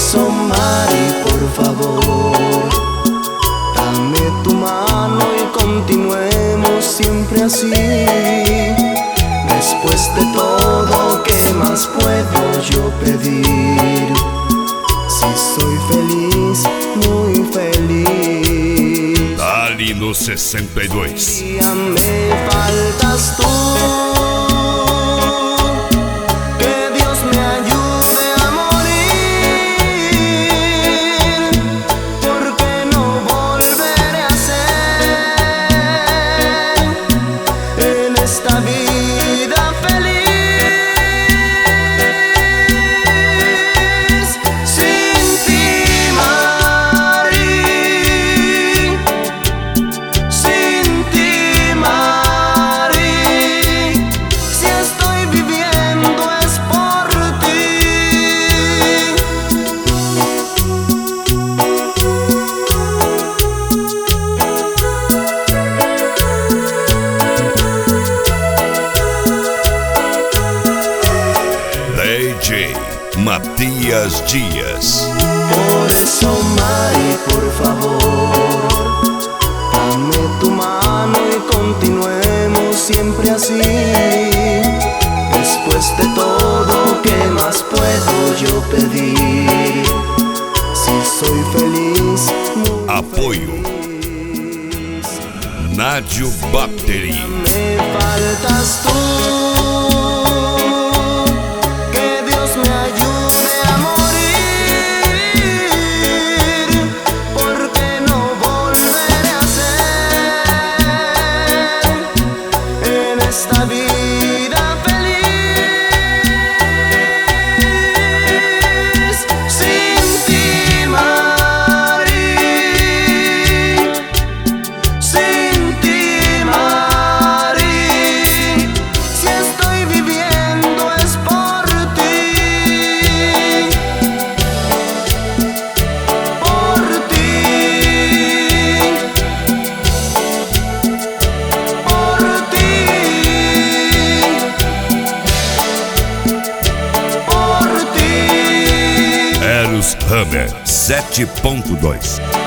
eso, Mari, por favor, dame tu mano y continuemos siempre así. Después de todo, ¿qué más puedo yo pedir? Si soy feliz, muy feliz. Ali no 62. Ya me faltas tú. Esta vida feliz sin ti, Mari, sin ti, Mari. Si estoy viviendo es por ti. DJ Matias Dias. Por eso, Mari, por favor, dame tu mano y continuemos siempre así. Después de todo, ¿qué más puedo yo pedir? Si soy feliz, muy Apoio feliz. Nádio Battery. Me faltas tú. Esta vida feliz sin ti, Mari, sin ti, Mari. Si estoy viviendo es por ti, por ti, por ti. Eros Hammer 7.2.